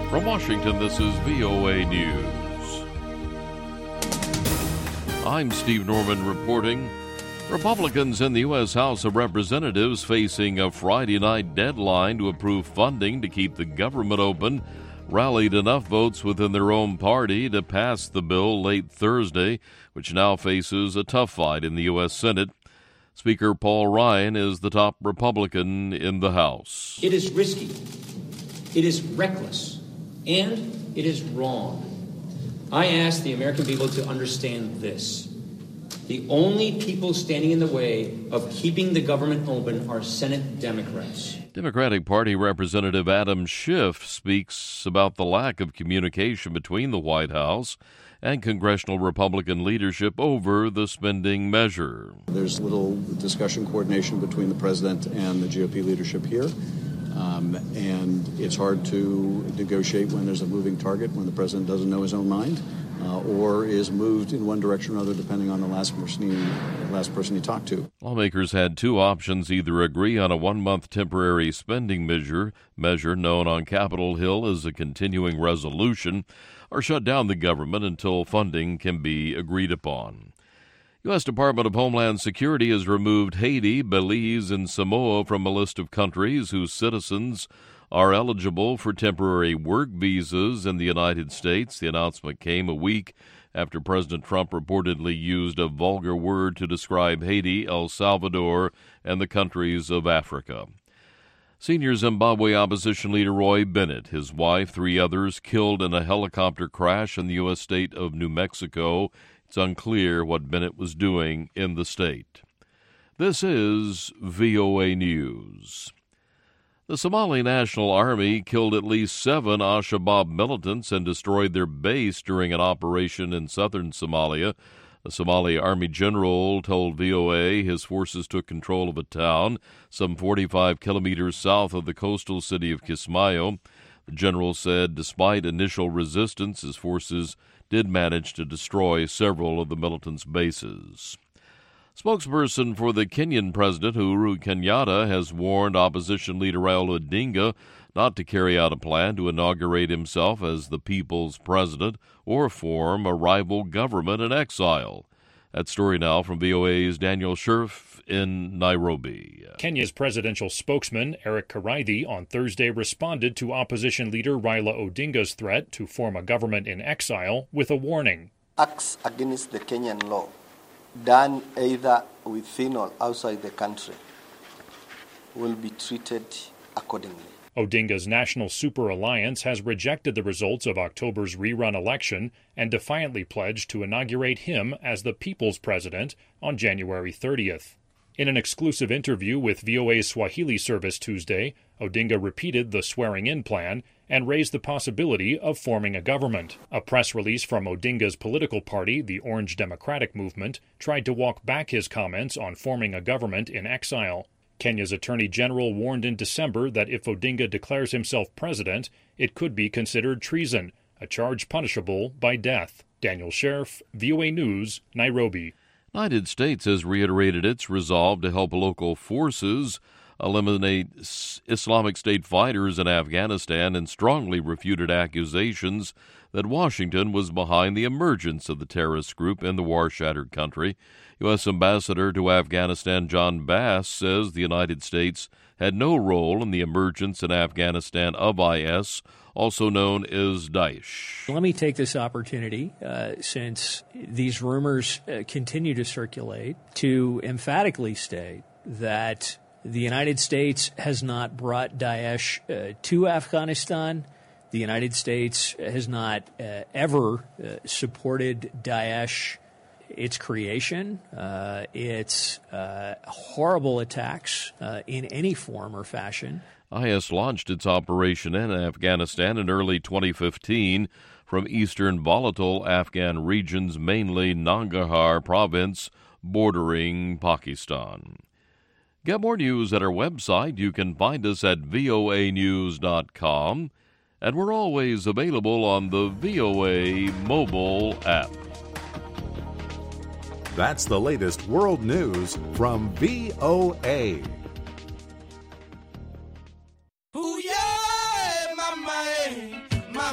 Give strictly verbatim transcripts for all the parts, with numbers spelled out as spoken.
From Washington, this is V O A News. I'm Steve Norman reporting. Republicans in the U S House of Representatives facing a Friday night deadline to approve funding to keep the government open rallied enough votes within their own party to pass the bill late Thursday, which now faces a tough fight in the U S Senate. Speaker Paul Ryan is the top Republican in the House. It is risky, it is reckless, and it is wrong. I ask the American people to understand this. The only people standing in the way of keeping the government open are Senate Democrats. Democratic Party Representative Adam Schiff speaks about the lack of communication between the White House and congressional Republican leadership over the spending measure. There's little discussion coordination between the president and the G O P leadership here. Um, and it's hard to negotiate when there's a moving target, when the president doesn't know his own mind, uh, or is moved in one direction or another depending on the last person he, last person he talked to. Lawmakers had two options: either agree on a one-month temporary spending measure, measure known on Capitol Hill as a continuing resolution, or shut down the government until funding can be agreed upon. U S Department of Homeland Security has removed Haiti, Belize, and Samoa from a list of countries whose citizens are eligible for temporary work visas in the United States. The announcement came a week after President Trump reportedly used a vulgar word to describe Haiti, El Salvador, and the countries of Africa. Senior Zimbabwe opposition leader Roy Bennett, his wife, three others killed in a helicopter crash in the U S state of New Mexico. It's unclear what Bennett was doing in the state. This is V O A News. The Somali National Army killed at least seven Al-Shabaab militants and destroyed their base during an operation in southern Somalia. A Somali Army general told V O A his forces took control of a town some forty-five kilometers south of the coastal city of Kismayo. The general said despite initial resistance, his forces did manage to destroy several of the militants' bases. Spokesperson for the Kenyan president, Uhuru Kenyatta, has warned opposition leader Raila Odinga not to carry out a plan to inaugurate himself as the people's president or form a rival government in exile. That story now from V O A's Daniel Scherf in Nairobi. Kenya's presidential spokesman, Eric Karaidi, on Thursday responded to opposition leader Raila Odinga's threat to form a government in exile with a warning. Acts against the Kenyan law, done either within or outside the country, will be treated accordingly. Odinga's National Super Alliance has rejected the results of October's rerun election and defiantly pledged to inaugurate him as the people's president on January thirtieth. In an exclusive interview with V O A's Swahili service Tuesday, Odinga repeated the swearing-in plan and raised the possibility of forming a government. A press release from Odinga's political party, the Orange Democratic Movement, tried to walk back his comments on forming a government in exile. Kenya's Attorney General warned in December that if Odinga declares himself president, it could be considered treason, a charge punishable by death. Daniel Scherf, V O A News, Nairobi. The United States has reiterated its resolve to help local forces eliminate Islamic State fighters in Afghanistan and strongly refuted accusations that Washington was behind the emergence of the terrorist group in the war-shattered country. U S Ambassador to Afghanistan John Bass says the United States had no role in the emergence in Afghanistan of I S, also known as Daesh. Let me take this opportunity, uh, since these rumors uh, continue to circulate, to emphatically state that the United States has not brought Daesh uh, to Afghanistan. The United States has not uh, ever uh, supported Daesh, its creation, uh, its uh, horrible attacks uh, in any form or fashion. I S launched its operation in Afghanistan in early twenty fifteen from eastern volatile Afghan regions, mainly Nangarhar province, bordering Pakistan. Get more news at our website. You can find us at V O A news dot com, and we're always available on the V O A mobile app. That's the latest world news from V O A. Ooh, yeah, mama,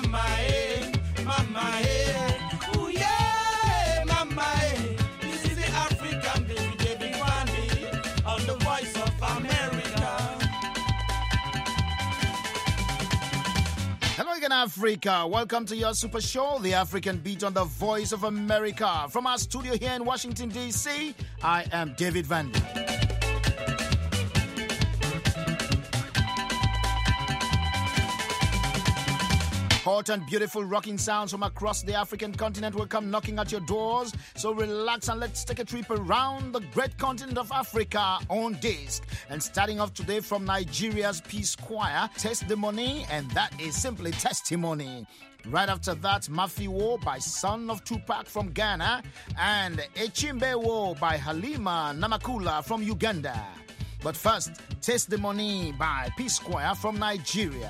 Hello again, Africa. Welcome to your super show, The African Beat on the Voice of America. From our studio here in Washington, D C, I am David Vandy. Hot and beautiful rocking sounds from across the African continent will come knocking at your doors. So relax and let's take a trip around the great continent of Africa on disc. And starting off today from Nigeria's Peace Choir, Testimony, and that is simply Testimony. Right after that, Mafiwo by Son of Tupac from Ghana, and Echimbewo by Halima Namakula from Uganda. But first, Testimony by Peace Choir from Nigeria.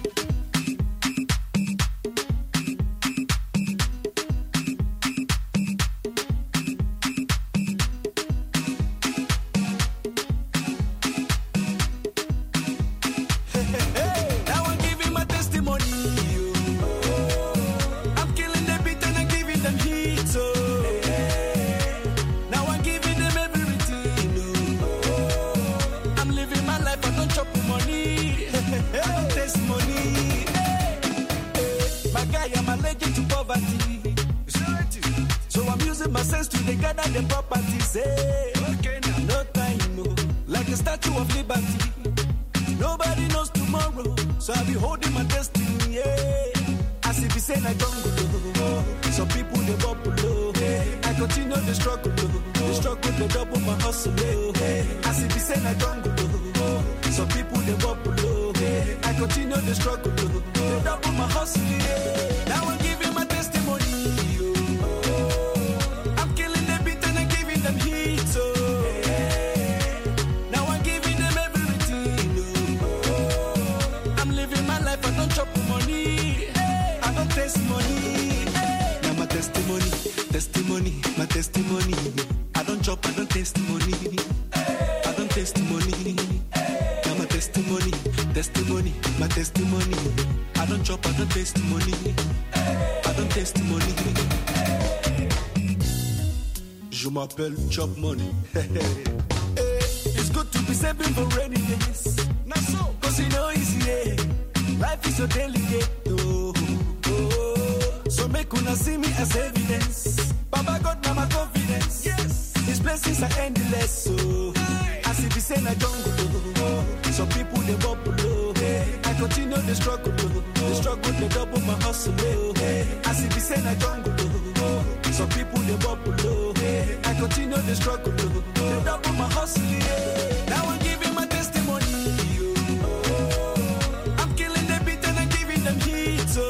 So I'm using my sense to gather the properties. Hey, okay, now no time, no. Like a Statue of Liberty. Nobody knows tomorrow, so I'll be holding my destiny. Yeah. As if it's in a jungle, some people they bubble. I continue the struggle, the struggle they double my hustle. As if it's in a jungle, some people they bubble. I continue the struggle, they double my hustle. Now I'm giving my testimony. I'm killing the beat and I'm giving them heat. So now I'm giving them everything. I'm living my life, I don't chop money. I don't taste money. Now my testimony, testimony, my testimony. I don't chop, I don't taste money. I don't taste money. Now my testimony, testimony, my testimony. I don't chop, I don't taste money. I don't taste money. Je m'appelle Chop Money. It's good to be saving for rainy days. Not so, cause you know it's yeah. Life is so delicate. Oh, oh. So make una see me as evidence. Baba God, now my confidence. Yes, His blessings are endless. So as if it's in a jungle, some people they bubble. I continue the struggle, the struggle they double my hustle. As if it's in a jungle, some people they bubble. I continue the struggle, they double my hustle. Now I'm giving my testimony. I'm killing the beat and I'm giving them heat. So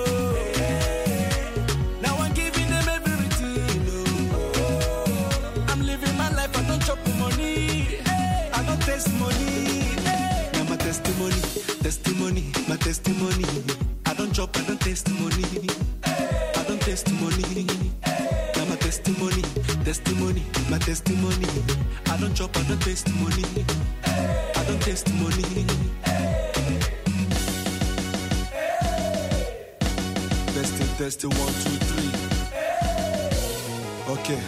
now I'm giving them everything. I'm living my life, I don't chop money. I don't taste money. Now my testimony, testimony, my testimony. I don't chop, I don't taste money. I don't taste money. Now my testimony, testimony, my testimony. I don't chop, I don't taste money. I don't taste money. Testing, testing, one, two, three. Okay.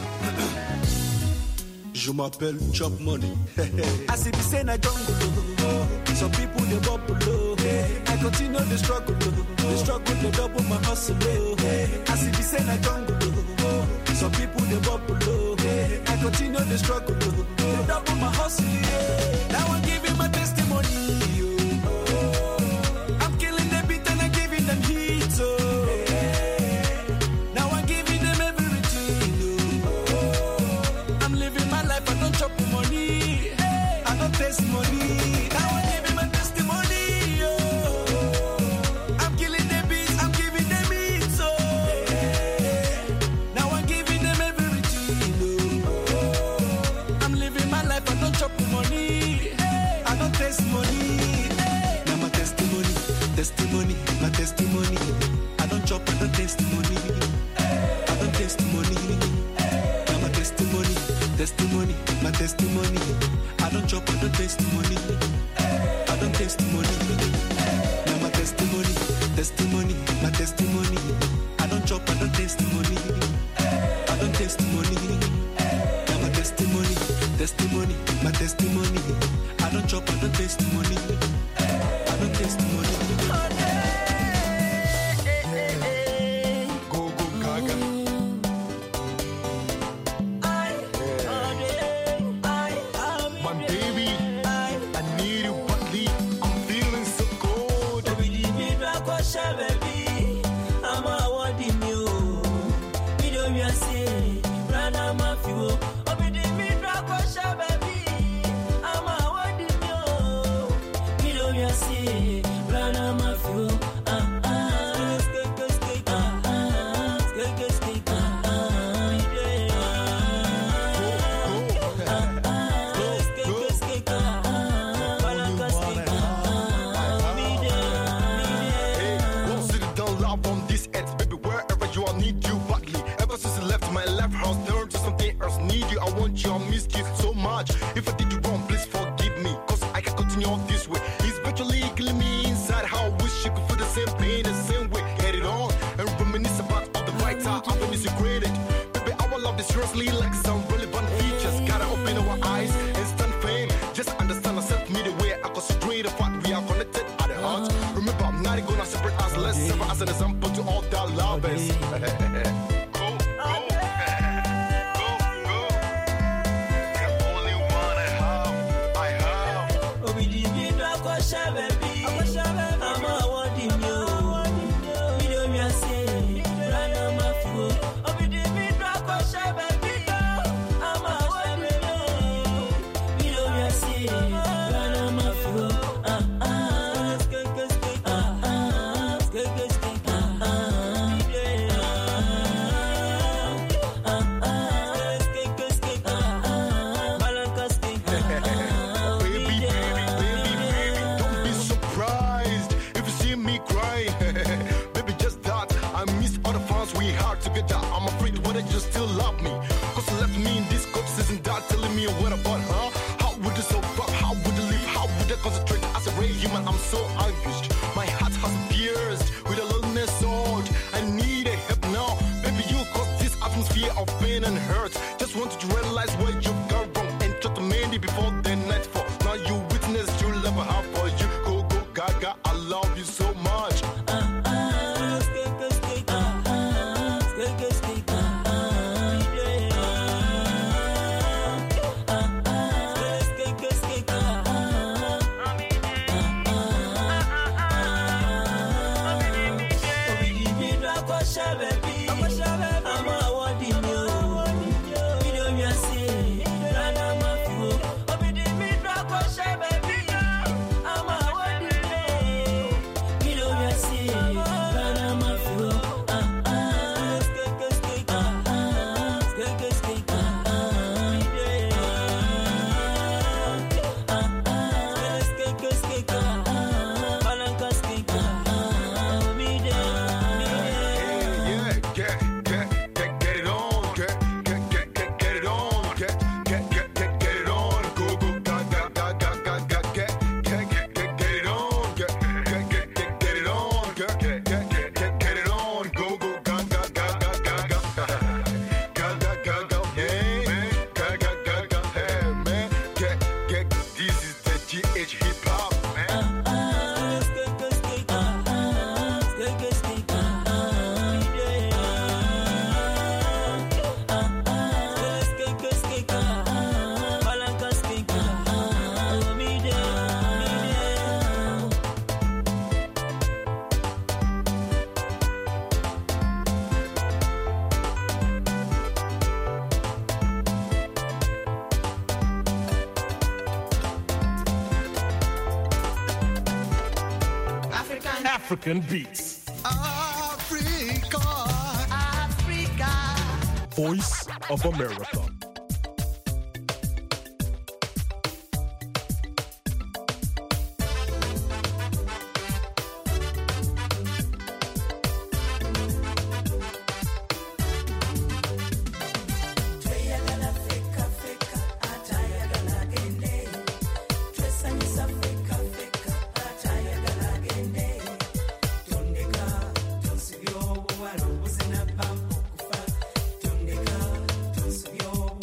Je m'appelle Chop Money. As if it's in a jungle, some people they bubble. I continue the struggle, the struggle they double my hustle. As if it's in a jungle, some people they bubble. I continue the struggle, they double my hustle. Now I'm giving my testimony. I'm killing the beat and I'm giving them heat. So now I'm giving them everything. I'm living my life, I don't chop money. I don't taste money. Now I'm giving my testimony. I'm killing the beats, I'm giving them heat. So now I'm giving them everything. I'm living my life, I don't chop money. I don't taste money. Now my testimony, testimony, my testimony. I don't chop, I don't taste money. I don't taste money. Now my testimony, testimony, my testimony. I don't chop, I don't taste money. I don't taste money. Now my testimony, testimony, my testimony. I don't chop, I don't taste money. I don't taste money. Now my testimony, testimony, my testimony. I don't chop, I don't taste money. I don't taste money. effortlessly like some relevant features. Gotta open our eyes, instant fame. Just understand ourselves, me the way I concentrate the fact we are connected at the heart. Remember, I'm not gonna separate us, let's serve as an example to all that lovers. So anguished, my heart has pierced with a loneliness sword. I need a help now, baby. You cause this atmosphere of pain and hurt. Just wanted to realize where you've gone wrong and try to mend it before the nightfall. Now you witness true love I have for you. Go go gaga, I love you so much. African beats. Africa, Africa. Voice of America. Tondeka, tonsubyo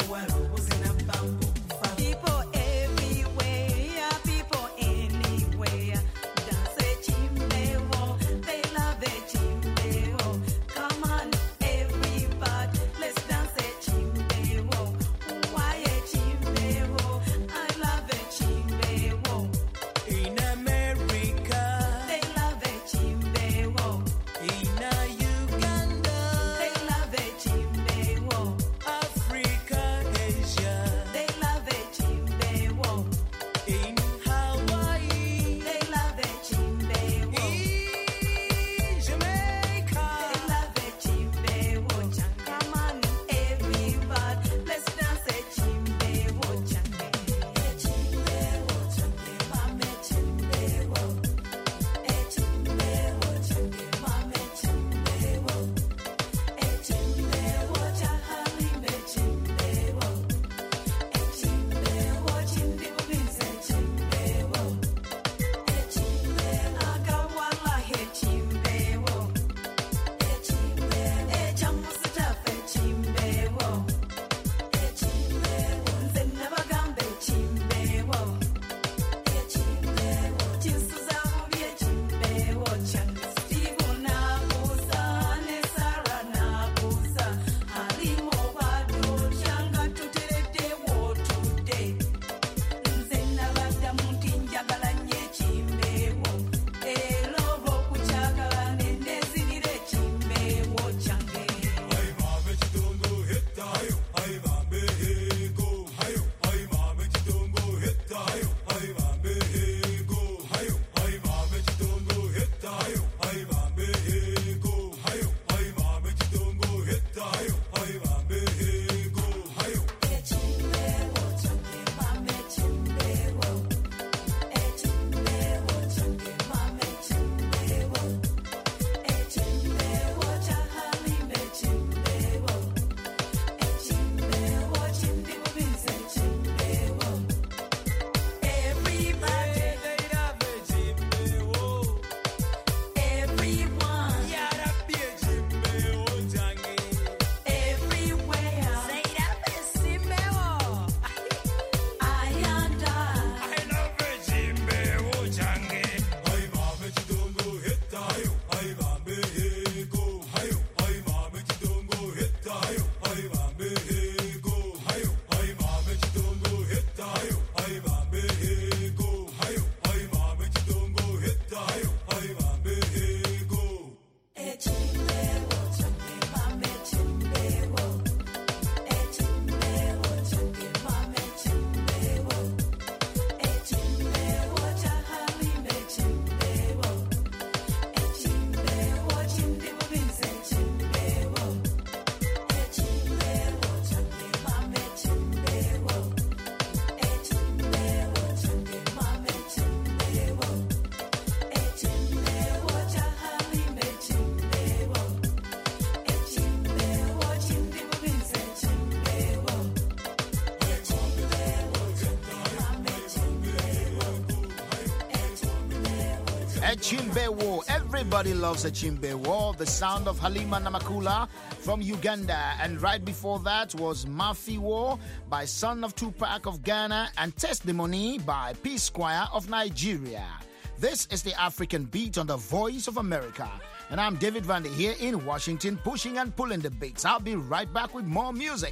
Chimbewo. Everybody loves a Chimbewo. The sound of Halima Namakula from Uganda. And right before that was Mafiwo by Son of Tupac of Ghana and Testimony by P Squire of Nigeria. This is the African Beat on the Voice of America. And I'm David Vandy here in Washington, pushing and pulling the beats. I'll be right back with more music.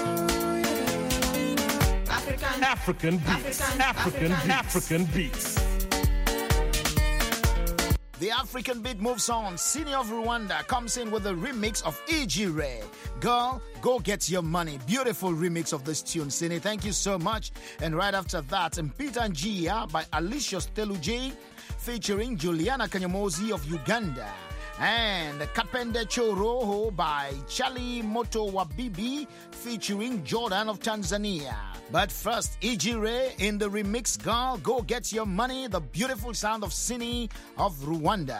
African, African beats. African, African, African, African beats. The African beat moves on. Sini of Rwanda comes in with a remix of Ijire. Girl, go get your money. Beautiful remix of this tune, Sini. Thank you so much. And right after that, Mpita Njia by Alicia Steluji featuring Juliana Kanyamozi of Uganda. And Kapende Choroho by Charlie Moto Wabibi featuring Jordan of Tanzania. But first, Ijire in the remix, Girl, Go Get Your Money, the beautiful sound of Sini of Rwanda.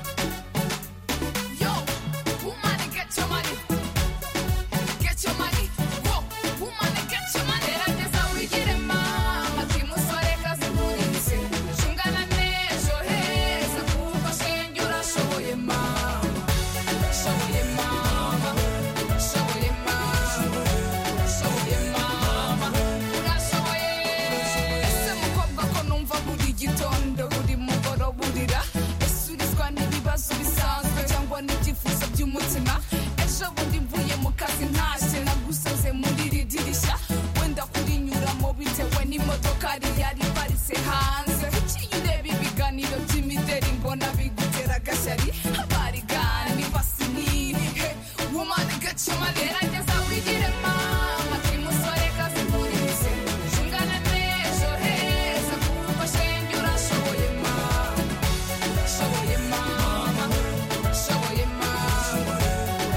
Yo, woman, get your money. Get your money. Whoa, woman, get your money. That's how we get it, mama. Kimusore kazi munisi. Shungana nesho heza kupa shenjura show ye mama. Show ye mama. Show ye mama. Show ye mama. Ura show ye. Ese mukobwa ko numva buri gitondo buri mugoro burira. Esurizwa n'ibibazo bisanzwe cyangwa n'ibyifuzo by'umutima. Ejo bundi mvuye mu kazi ntashye nagusoze muri iri dirishya. Wenda kurinyuramo bitewe n'imodoka yari parise hanze. Kuki ureba ibiganiro by'imideri mbona bigutera agashyari. Abarigani basini. Hey, woman, get your money. Gerageza wigire mama. Kimusore kazi munisi. Shungana nesho heza kupa shenjura shoye mama. Shoye mama. Shoye mama.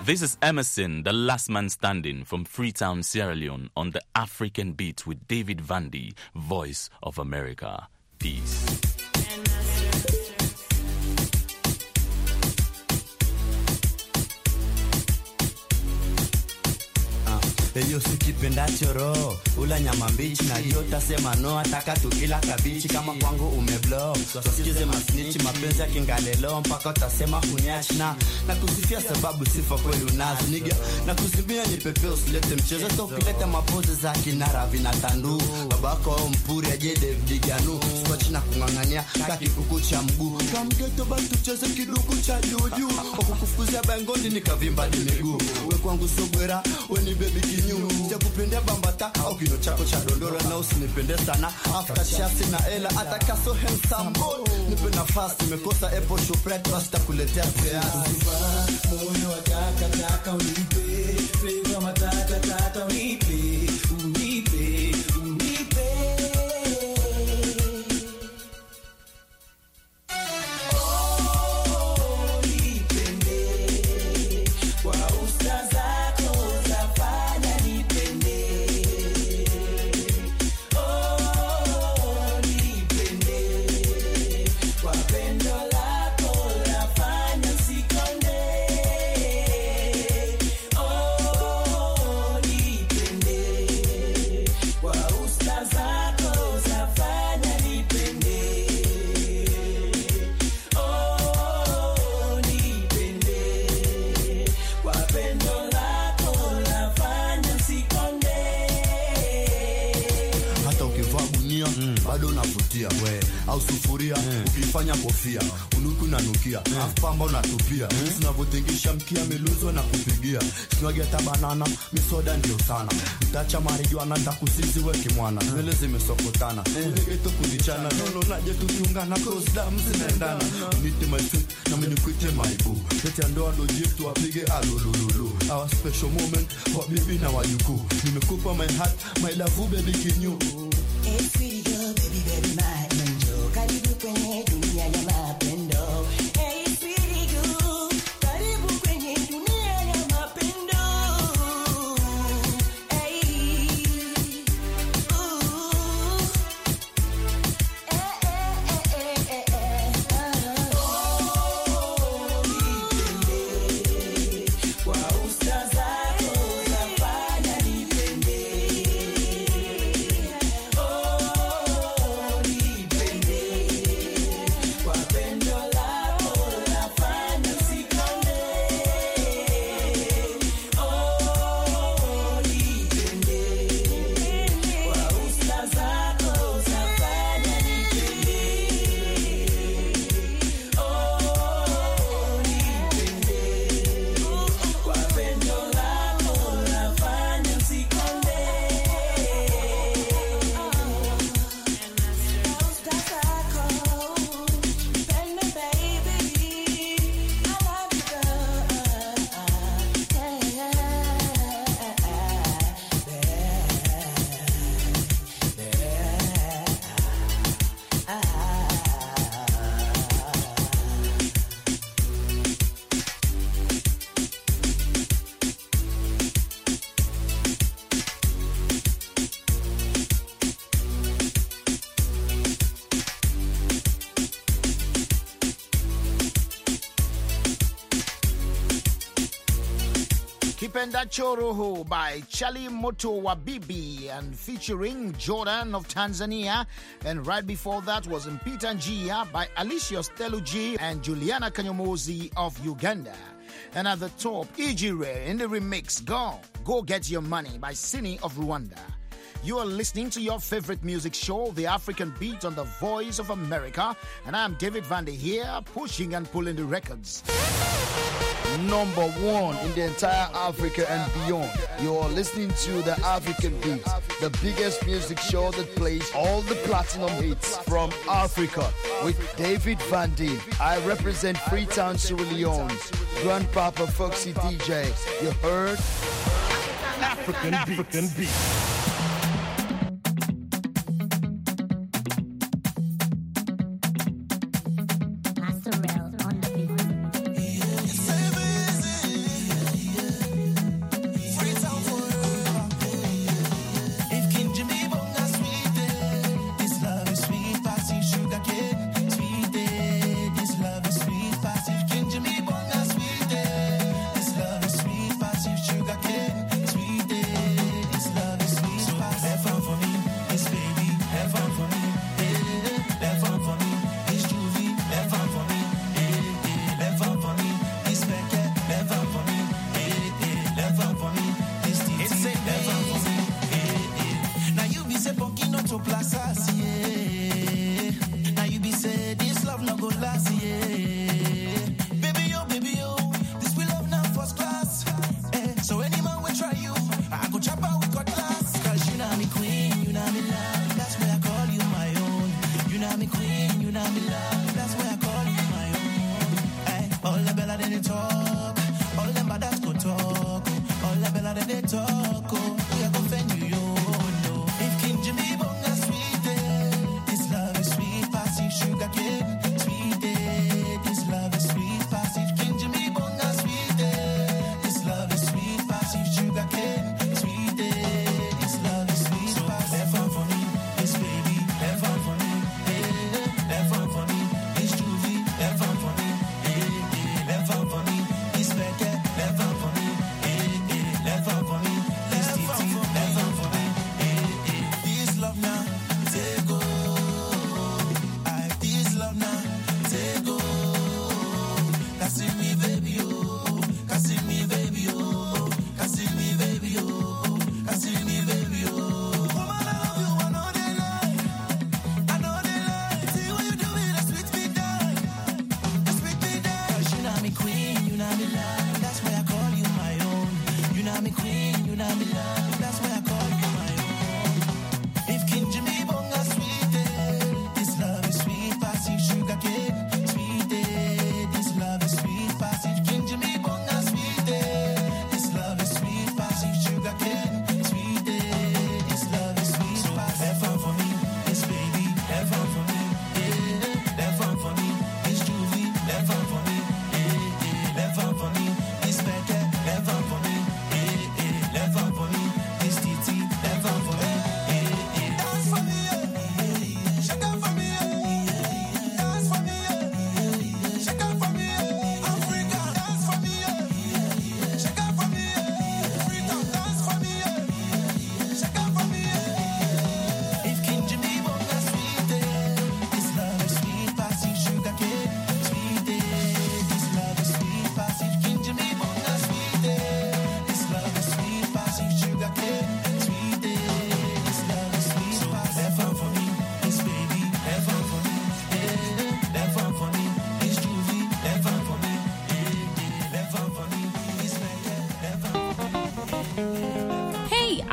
This is Emerson, the last man standing from Freetown, Sierra Leone, on the African Beat with David Vandy, Voice of America. Peace. Eyo sikipendacho roho, ula nyama mbichi na hiyo tasema no, ataka tukila kabichi kama kwangu umeblow. Tusikize masnichi, mapenzi ya kingalelo, mpaka utasema kunyachi na na kusifia sababu sifa kweli unazo nigga. Na kusimbia ni pepe usilete mchezo, to ukileta mapoze za kinara vinatandu. Babako au mpuri aje David Ganu, kwa china kungangania kaki kukucha mguu. Kamgeto bantu cheze kiduku cha juju, ukukufuzia bangondi nikavimba di miguu. We kwangu sobwera, we ni baby kinyu. Sikupendea bambata au kino chako cha dondora, na usinipende sana after chasi na ela ataka so handsome boy. Nipe nafasi nimekosa apple chocolate basta kuletea kiasi. Moyo wataka taka unipe, flavor matata tata unipe, unipe, unipe. Oh, nipende kwa ustaza. Bado navutia we au sufuria mm. Ukifanya kofia unuku na nukia mm. Afamba unatupia mm. Sinavotengisha mkia meluzo na kupigia. Sinwagi hata banana misoda ndio sana. Utacha marijuana nitakusizi we kimwana. Nywele zimesokotana Unegeto kudichana. Nono naje tukiungana cause damu zinaendana. Unite my sweet na minikwite my boo. Kete andoa ndo jitu wapige alulululu. Our special moment kwa bibi na wayuku. Nimekupa my heart my love baby kinyu. Hey sweetie girl, baby, baby, my angel. Karibu kwenye dunia ya mapendo. Hey sweetie girl, karibu kwenye dunia ya mapendo. Hey, ooh, eh, eh, eh, eh, eh, eh. Oh, nipende kwa ustaza. Kipendacho Roho by Charlie Moto Wabibi and featuring Jordan of Tanzania. And right before that was Mpita Njia by Alicia Steluji and Juliana Kanyomozi of Uganda. And at the top, Ijire in the remix, Go, Go Get Your Money by Sini of Rwanda. You are listening to your favorite music show, The African Beat on the Voice of America. And I'm David Vandy here, pushing and pulling the records. Number one in the entire Africa and beyond. You are listening to The African Beat, the biggest music show that plays all the platinum hits from Africa with David Vandy. I represent Freetown, Sierra Leone. Grandpapa Foxy D J. You heard? African, African Beat. Beat. Yeah.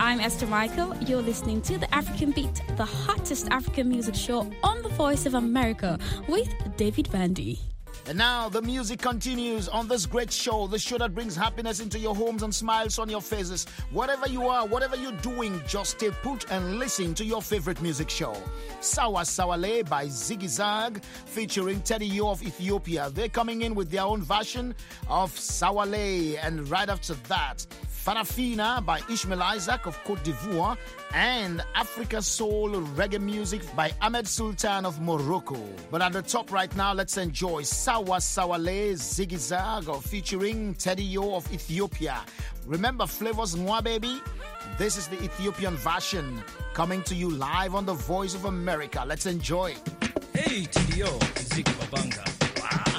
I'm Esther Michael. You're listening to The African Beat, the hottest African music show on the Voice of America with David Vandy. And now the music continues on this great show, the show that brings happiness into your homes and smiles on your faces. Whatever you are, whatever you're doing, just stay put and listen to your favorite music show. Sawa Sawale by Ziggy Zag featuring Teddy Yo of Ethiopia. They're coming in with their own version of Sawale. And right after that, Farafina by Ishmael Isaac of Côte d'Ivoire, and Africa Soul Reggae Music by Ahmed Sultan of Morocco. But at the top right now, let's enjoy Sawa Sawale Ziggy Zag featuring Teddy Yo of Ethiopia. Remember Flavors Mwa Baby? This is the Ethiopian version coming to you live on the Voice of America. Let's enjoy. Hey Teddy Yo, Ziggy Babanga. Wow.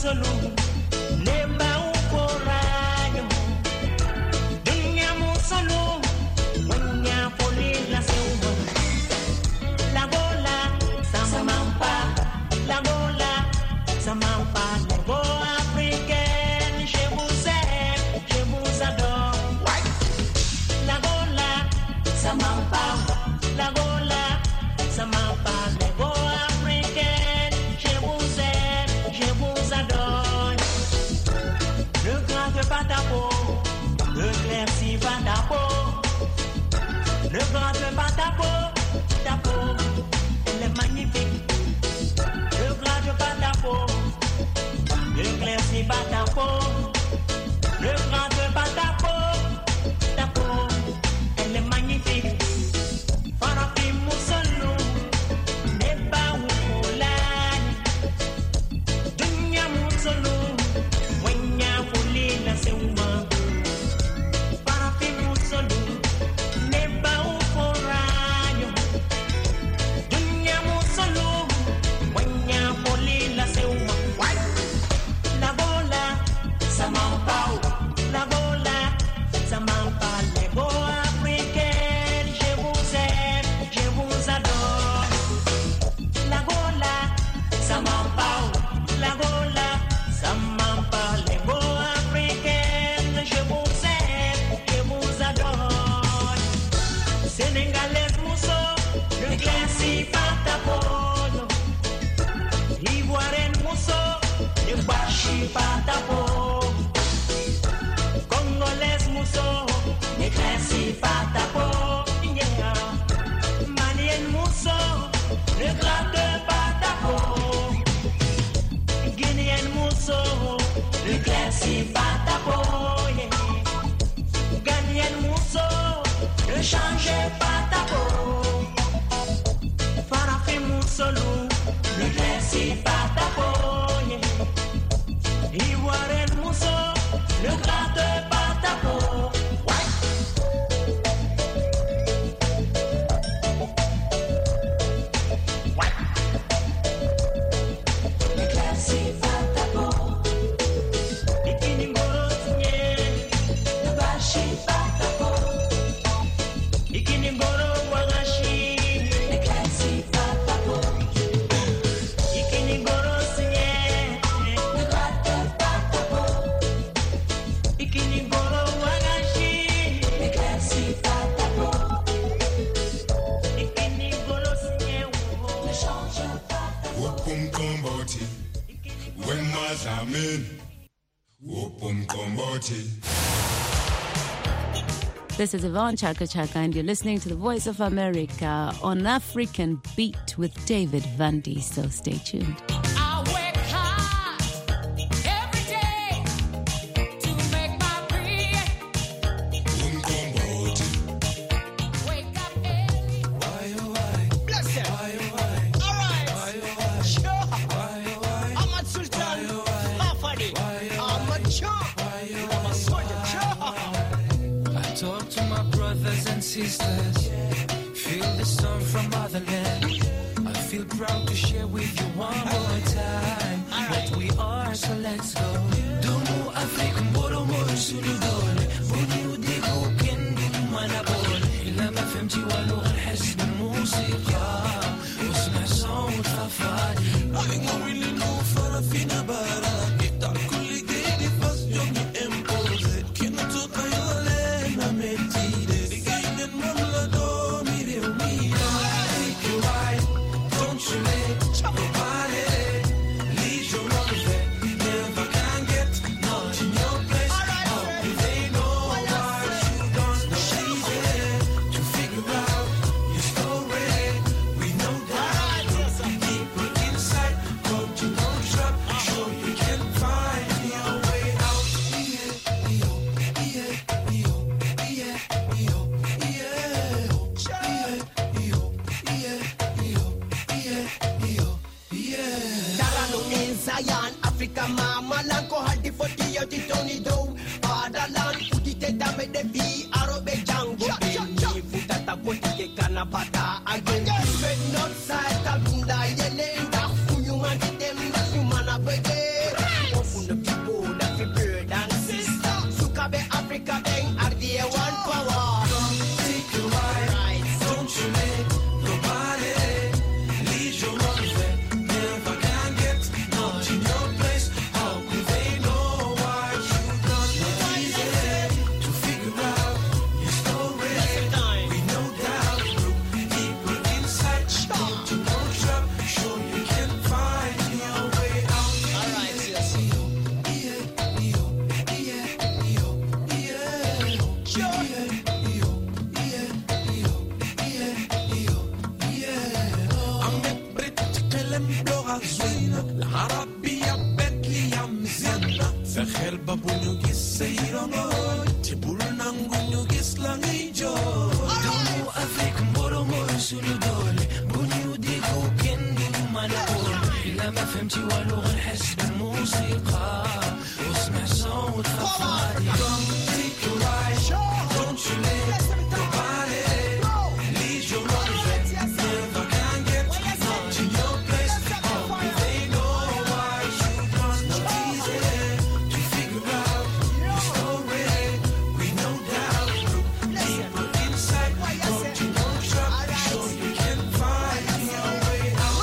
This is Yvonne Chaka Chaka, and you're listening to the Voice of America on African Beat with David Vandy. So stay tuned. Sisters, feel the song from motherland. I feel proud to share with you one more time what we are, so let's go. Dumu African boro moro suludole, buni udigo kendu manabole. Ila ma femti walu alhas بالموسيقى واسمع صوت فافادي. أنا ويلي نو فرافينا برا يقطع كل جديد فاس يومي امبوزي كنا توقع لنا متي. زينة العربية بتليام زينة فخر بابونيو جسيرانو تبولنا نغنيو جسلانيجو دمو أفريك مورو مورو سولودولي بونيو ديكو كندي ومانيكول إلا ما فهمتي والو غنحس بالموسيقى واسمع صوت فخاري Don't take a ride, don't you let nobody lead your life. Never can get to your place. Hope they know why you must not easy to figure out your story. We no doubt deeper inside. Don't you know, try sure you can find your way out.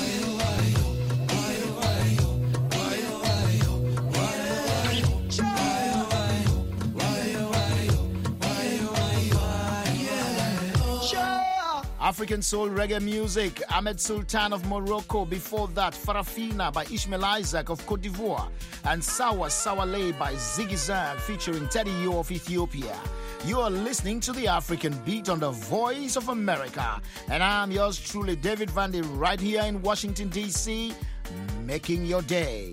African soul reggae music, Ahmed Sultan of Morocco. Before that, Farafina by Ishmael Isaac of Cote d'Ivoire, and Sawa Sawale by Ziggy Zag featuring Teddy Yo of Ethiopia. You are listening to the African Beat on the Voice of America, and I'm yours truly, David Vandy, right here in Washington, D C, making your day.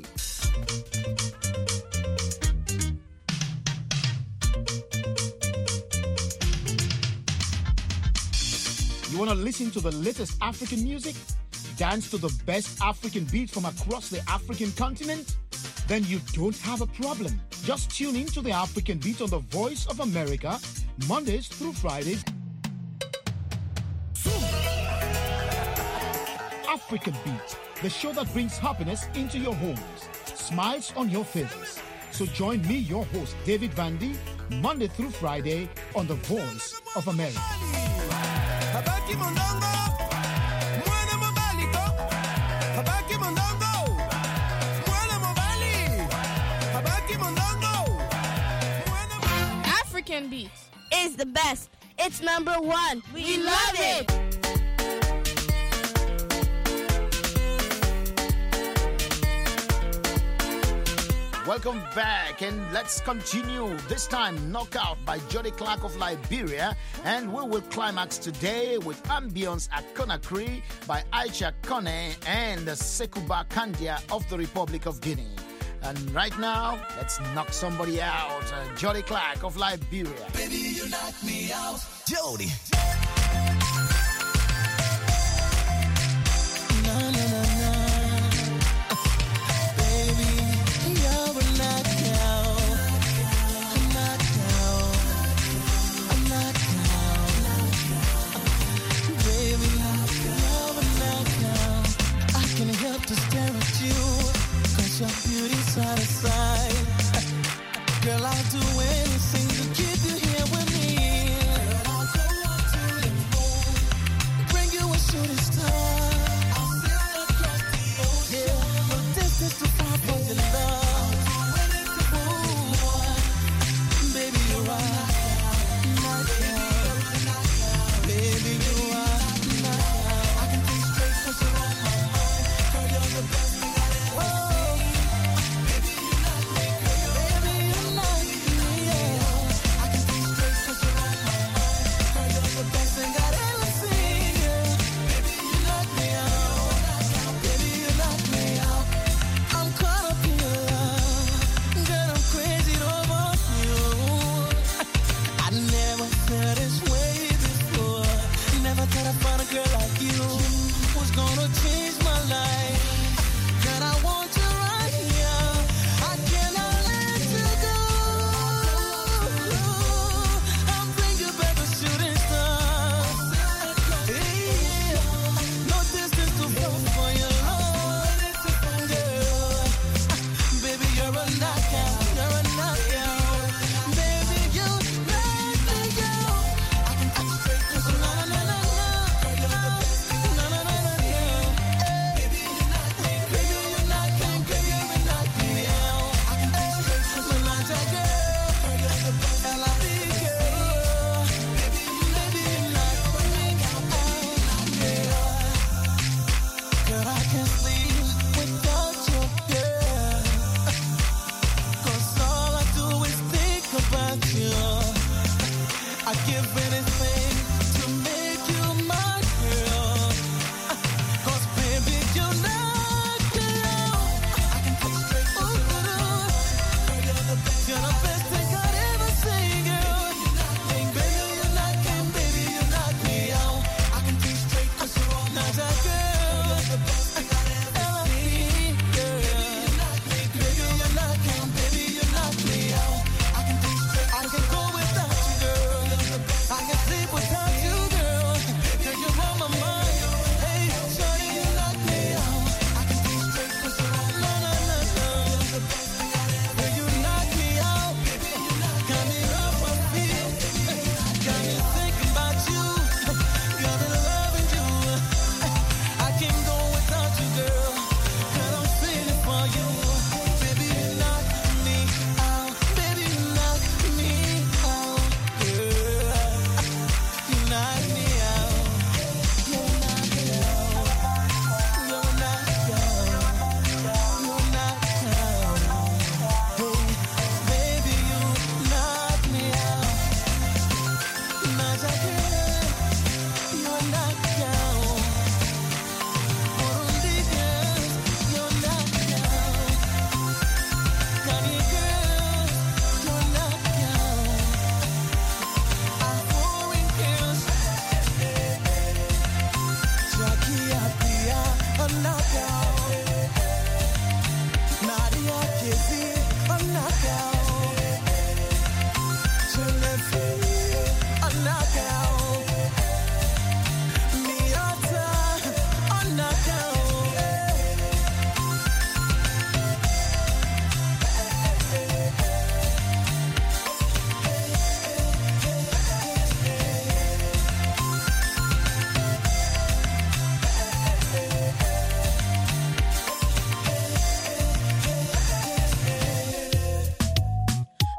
You want to listen to the latest African music? Dance to the best African beats from across the African continent? Then you don't have a problem. Just tune in to the African Beat on the Voice of America, Mondays through Fridays. African Beat, the show that brings happiness into your homes, smiles on your faces. So join me, your host, David Vandy, Monday through Friday on the Voice of America. Habaki mondongo, mwana mobaliko. Habaki mondongo, mwana mobali. Habaki mondongo. African Beats is the best. It's number one. We, we love, love it. it. Welcome back, and let's continue. This time, Knockout by Jody Clark of Liberia, and we will climax today with Ambience at Conakry by Aisha Kone and Sekuba Kandia of the Republic of Guinea. And right now, let's knock somebody out. Uh, Jody Clark of Liberia. Baby, you knock me out. Jody. Na, na, na, na. To stare at you, cause your beauty's out of sight. Girl, I'll do anything to keep you here with me. Girl, I'll go up to the moon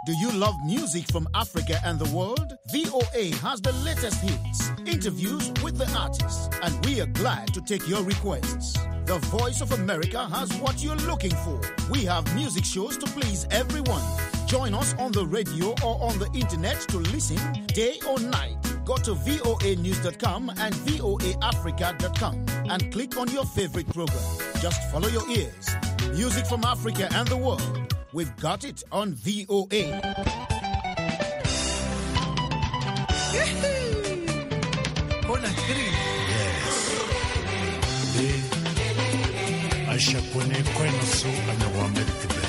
Do you love music from Africa and the world? V O A has the latest hits, interviews with the artists, and we are glad to take your requests. The Voice of America has what you're looking for. We have music shows to please everyone. Join us on the radio or on the internet to listen day or night. Go to V O A news dot com and V O A africa dot com and click on your favorite program. Just follow your ears. Music from Africa and the world. We've got it on V O A. Aisha kwenye kwenu su anawamerika be.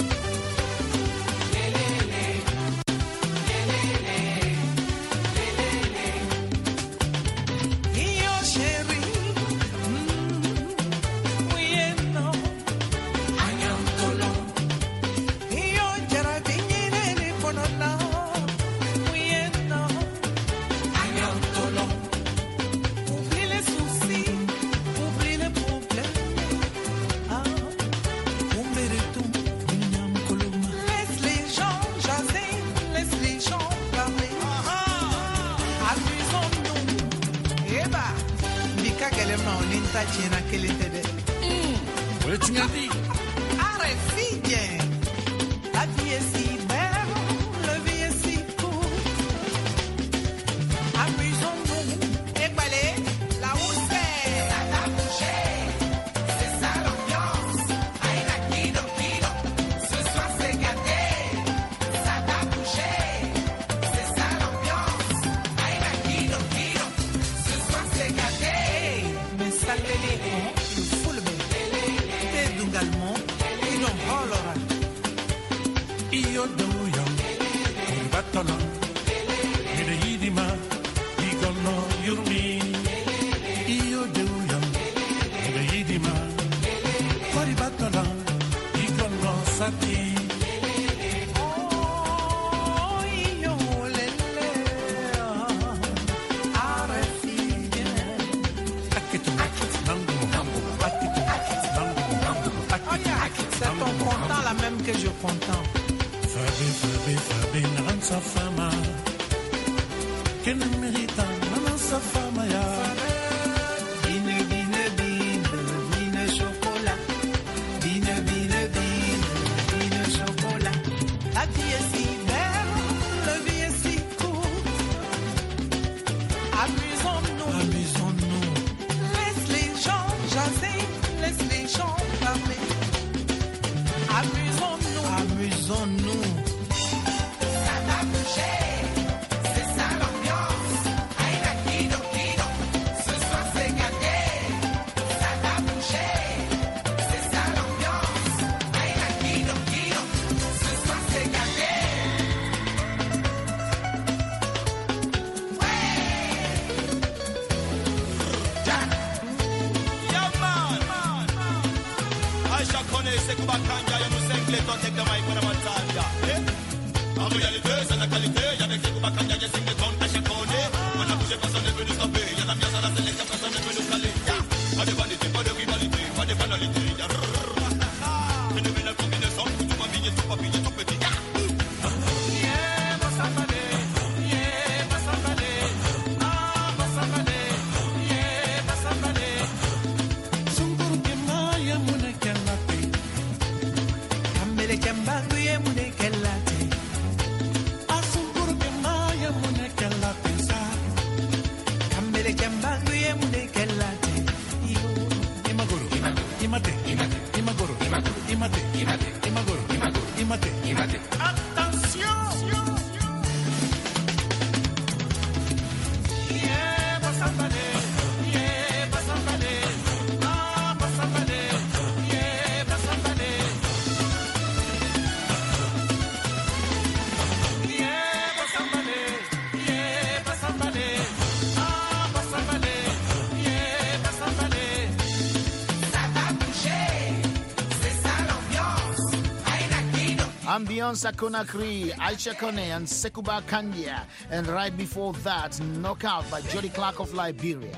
Ambiance Conakry, Aisha Kone and Sekouba Kandia. And right before that, Knockout by Jody Clark of Liberia.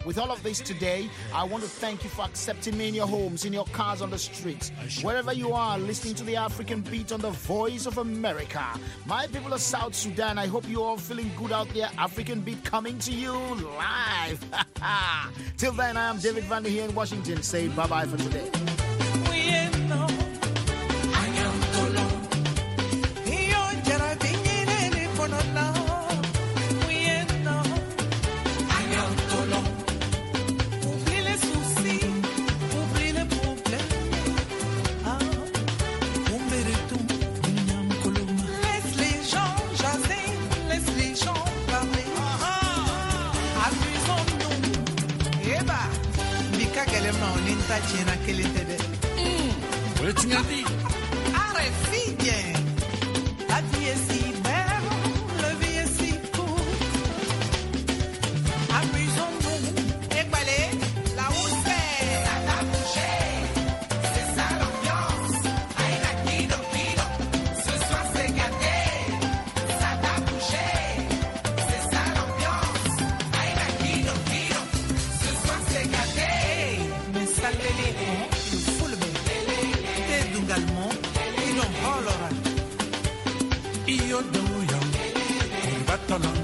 With all of this today, I want to thank you for accepting me in your homes, in your cars, on the streets. Wherever you are, listening to the African Beat on the Voice of America. My people of South Sudan, I hope you're all feeling good out there. African Beat coming to you live. Till then, I am David Vandy here in Washington. Say bye-bye for today. Io do young,